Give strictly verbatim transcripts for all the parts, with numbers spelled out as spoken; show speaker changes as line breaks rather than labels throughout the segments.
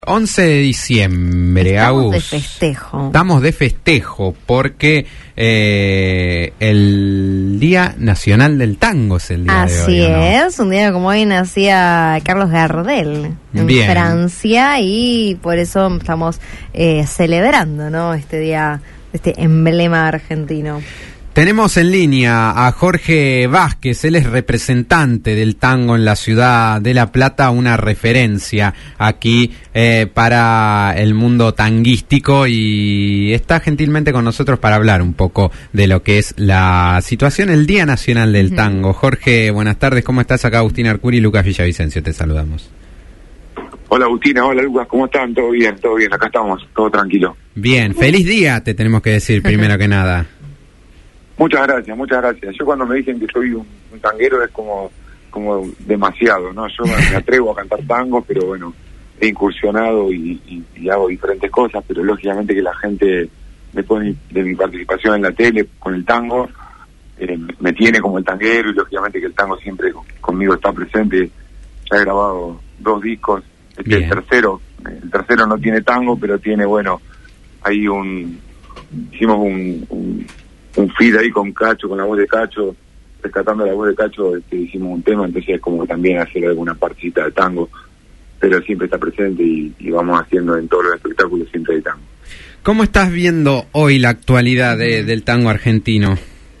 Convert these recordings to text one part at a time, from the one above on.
once de diciembre,
Estamos
Agus.
de festejo.
Estamos de festejo porque eh, el Día Nacional del Tango es el día
Así
de hoy, ¿o no?
es, un día como hoy nacía Carlos Gardel en
Bien.
Francia y por eso estamos eh, celebrando, ¿no? Este día, este emblema argentino.
Tenemos en línea a Jorge Vázquez, él es representante del tango en la ciudad de La Plata, una referencia aquí eh, para el mundo tanguístico, y está gentilmente con nosotros para hablar un poco de lo que es la situación, el Día Nacional del Tango. Jorge, buenas tardes, ¿cómo estás? Acá Agustín Arcuri y Lucas Villavicencio, te saludamos.
Hola Agustina, hola Lucas, ¿cómo están? ¿Todo bien? ¿Todo bien? Acá estamos, todo tranquilo.
Bien, feliz día te tenemos que decir primero que nada.
Muchas gracias, muchas gracias. Yo cuando me dicen que soy un, un tanguero es como como demasiado, ¿no? Yo me atrevo a cantar tango, pero bueno, he incursionado y, y, y hago diferentes cosas, pero lógicamente que la gente, después de, de mi participación en la tele con el tango, eh, me tiene como el tanguero, y lógicamente que el tango siempre conmigo está presente. Ya he grabado dos discos, este, el tercero, el tercero no tiene tango, pero tiene, bueno, hay un, hicimos un, un un feed ahí con Cacho, con la voz de Cacho, rescatando la voz de Cacho, este, hicimos un tema, entonces es como también hacer alguna partecita de tango, pero siempre está presente y, y vamos haciendo en todos los espectáculos siempre de tango.
¿Cómo estás viendo hoy la actualidad de, del tango argentino?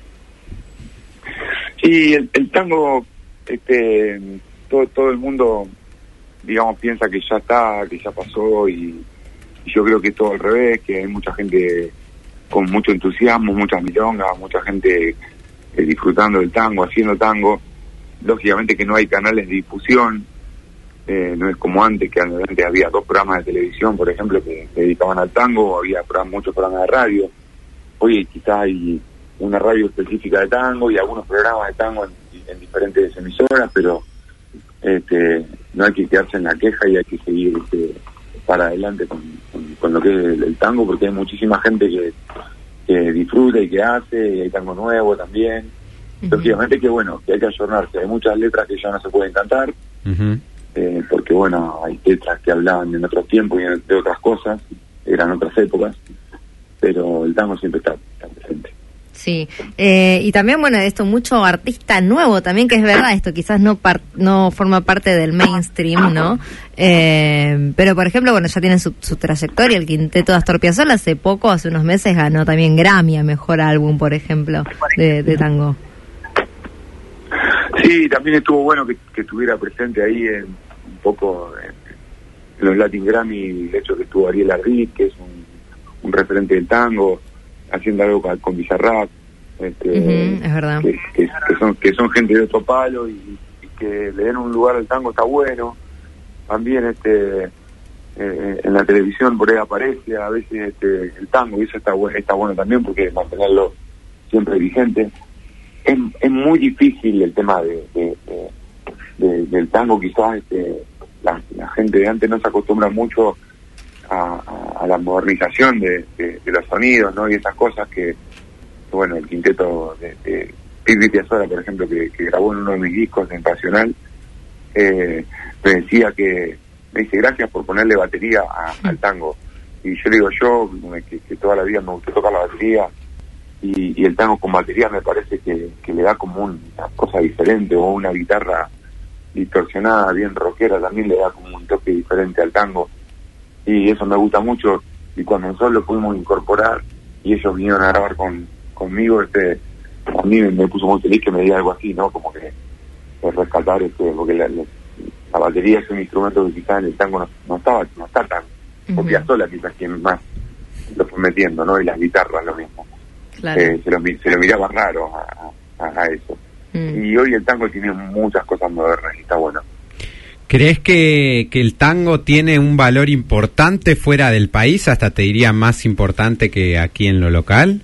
Sí, el, el tango, este, todo, todo el mundo, digamos, piensa que ya está, que ya pasó, y, y yo creo que es todo al revés, que hay mucha gente con mucho entusiasmo, muchas milongas, mucha gente eh, disfrutando del tango, haciendo tango. Lógicamente que no hay canales de difusión, eh, no es como antes, que antes había dos programas de televisión, por ejemplo, que se dedicaban al tango, había programas, muchos programas de radio. Hoy quizás hay una radio específica de tango y algunos programas de tango en, en diferentes emisoras, pero este, no hay que quedarse en la queja y hay que seguir este, para adelante con, con, con lo que es el, el tango, porque hay muchísima gente que, que disfruta y que hace, y hay tango nuevo también. Uh-huh. Lógicamente que bueno, que hay que ayornarse, hay muchas letras que ya no se pueden cantar, uh-huh. eh, porque bueno, hay letras que hablaban en otros tiempos y de otras cosas, eran otras épocas, pero el tango siempre está, está presente.
Sí, eh, y también, bueno, esto, mucho artista nuevo también, que es verdad, esto quizás no par- no forma parte del mainstream, ¿no? Eh, pero, por ejemplo, bueno, ya tienen su, su trayectoria, el quinteto de Astor Piazzolla hace poco, hace unos meses, ganó también Grammy a Mejor Álbum, por ejemplo, de, de tango.
Sí, también estuvo bueno que, que estuviera presente ahí en, un poco en, en los Latin Grammy, el hecho que estuvo Ariel Ardit, que es un, un referente del tango, haciendo algo con, con Bizarrap, este,
uh-huh, es verdad,
que, que, que son que son gente de otro palo y, y que le den un lugar al tango está bueno. También este eh, en la televisión por ahí aparece a veces este, el tango, y eso está bueno, está bueno también, porque mantenerlo siempre vigente. Es, es muy difícil el tema de, de, de, de del tango, quizás este, la, la gente de antes no se acostumbra mucho A, a la modernización de, de, de los sonidos, ¿no? Y esas cosas que, bueno, el quinteto de, de Pipi Piazzolla, por ejemplo, que, que grabó en uno de mis discos en Pasional, eh, me decía que, me dice, gracias por ponerle batería a, al tango. Y yo le digo, yo, que, que toda la vida me gustó tocar la batería, y, y el tango con batería me parece que, que le da como una cosa diferente, o una guitarra distorsionada, bien rockera, también le da como un toque diferente al tango. Y eso me gusta mucho, y cuando nosotros lo pudimos incorporar y ellos vinieron a grabar con conmigo, este a mí me, me puso muy feliz que me diga algo así, ¿no? Como que de rescatar, este porque la, la, la batería es un instrumento que quizás en el tango no, no estaba no está tan, uh-huh. o Piazzolla quizás quien más lo fue metiendo, ¿no? Y las guitarras lo mismo. Claro. Eh, se, lo, se lo miraba raro a, a, a eso. Uh-huh. Y hoy el tango tiene muchas cosas modernas y está bueno.
¿Crees que, que el tango tiene un valor importante fuera del país, hasta te diría más importante que aquí en lo local?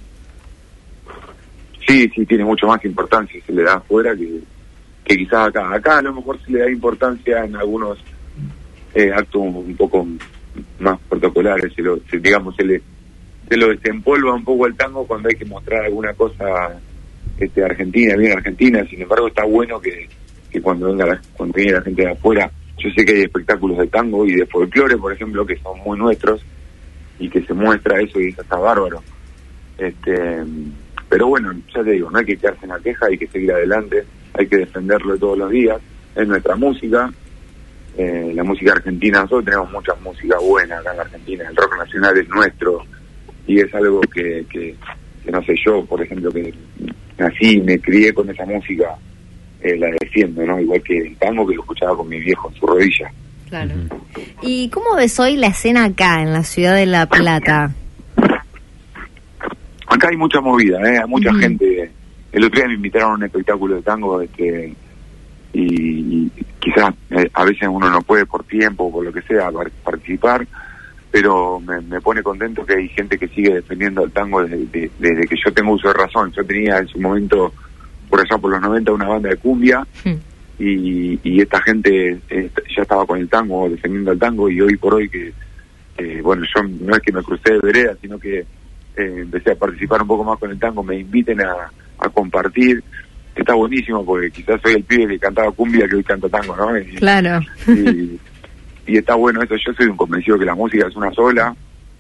Sí, sí, tiene mucho más importancia, se le da afuera que, que quizás acá. Acá a lo mejor se le da importancia en algunos eh, actos un poco más protocolares, se lo, se, digamos, se le se lo desempolva un poco el tango cuando hay que mostrar alguna cosa este, argentina, bien argentina. Sin embargo, está bueno que que cuando venga la, cuando viene la gente de afuera yo sé que hay espectáculos de tango y de folclore, por ejemplo, que son muy nuestros y que se muestra eso y eso está bárbaro. Este, pero bueno, ya te digo, no hay que quedarse en la queja, hay que seguir adelante, hay que defenderlo todos los días. Es nuestra música, eh, la música argentina, nosotros tenemos mucha música buena acá en la Argentina, el rock nacional es nuestro y es algo que, que, que no sé, yo, por ejemplo, que nací, me crié con esa música, eh, la defiendo, ¿no? Igual que el tango que lo escuchaba con mi viejo en su rodilla.
Claro. ¿Y cómo ves hoy la escena acá, en la ciudad de La Plata?
Acá hay mucha movida, ¿eh? Hay mucha
uh-huh.
gente. El otro día me invitaron a un espectáculo de tango, este, y, y quizás eh, a veces uno no puede por tiempo o por lo que sea participar, pero me, me pone contento que hay gente que sigue defendiendo el tango desde, de, desde que yo tengo uso de razón. Yo tenía en su momento, por allá por los noventa, una banda de cumbia, sí. y, y esta gente eh, ya estaba con el tango, defendiendo el tango, y hoy por hoy que, eh, bueno, yo no es que me crucé de vereda, sino que eh, empecé a participar un poco más con el tango, me inviten a, a compartir. Está buenísimo, porque quizás soy el pibe que cantaba cumbia que hoy canta tango, ¿no? Y,
claro.
Y, y está bueno eso. Yo soy un convencido que la música es una sola,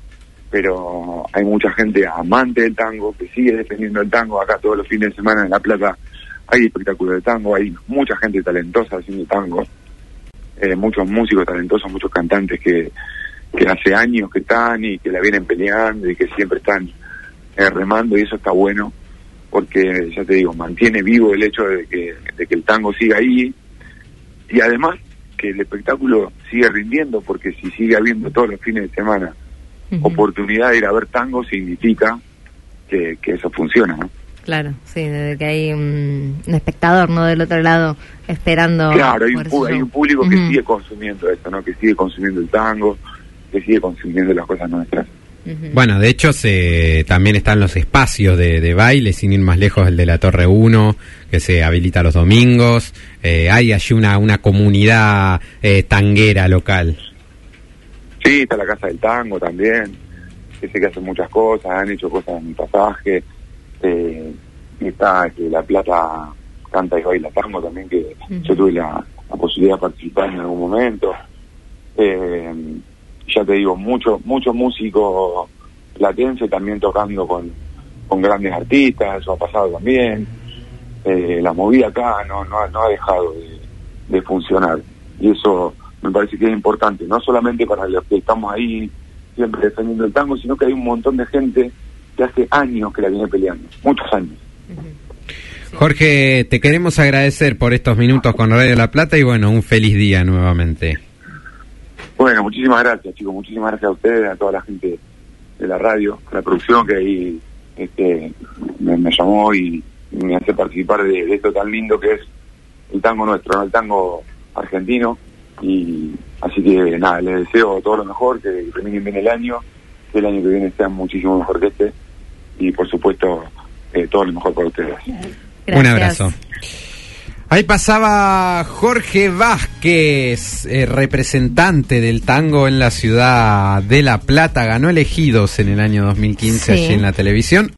pero hay mucha gente amante del tango que sigue defendiendo el tango. Acá todos los fines de semana en La Plata hay espectáculos de tango, hay mucha gente talentosa haciendo tango, eh, muchos músicos talentosos, muchos cantantes que, que hace años que están y que la vienen peleando y que siempre están eh, remando, y eso está bueno, porque ya te digo, mantiene vivo el hecho de que, de que el tango siga ahí, y además que el espectáculo sigue rindiendo, porque si sigue habiendo todos los fines de semana uh-huh. oportunidad de ir a ver tango, significa que, que eso funciona, ¿no?
Claro, sí, desde que hay un, un espectador, ¿no?, del otro lado esperando.
Claro, hay un, hay un público
uh-huh.
que sigue consumiendo esto, ¿no? Que sigue consumiendo el tango, que sigue consumiendo las cosas nuestras.
Uh-huh. Bueno, de hecho se, también están los espacios de, de baile, sin ir más lejos, el de la Torre uno, que se habilita los domingos. Eh, hay allí una, una comunidad eh, tanguera local.
Sí, está la Casa del Tango también, que sé que hacen muchas cosas, han hecho cosas en mi pasaje. Eh, y está que La Plata canta y baila tango también, que uh-huh. yo tuve la, la posibilidad de participar en algún momento. Eh, ya te digo, mucho mucho músico platense también tocando con, con grandes artistas, eso ha pasado también. Eh, la movida acá no, no, no ha dejado de, de funcionar, y eso me parece que es importante, no solamente para los que estamos ahí siempre defendiendo el tango, sino que hay un montón de gente que hace años que la viene peleando, muchos años.
Jorge, te queremos agradecer por estos minutos con Radio La Plata y bueno, un feliz día nuevamente.
Bueno, muchísimas gracias, chicos, muchísimas gracias a ustedes, a toda la gente de la radio, a la producción que ahí este, me, me llamó y, y me hace participar de, de esto tan lindo que es el tango nuestro, ¿no? El tango argentino, y así que nada, les deseo todo lo mejor, que terminen bien el año, que el año que viene sea muchísimo mejor que este, y por supuesto eh, todo lo mejor para ustedes.
Gracias. Un abrazo. Ahí pasaba Jorge Vázquez, eh, representante del tango en la ciudad de La Plata, ganó Elegidos en el año dos mil quince sí. allí en la televisión.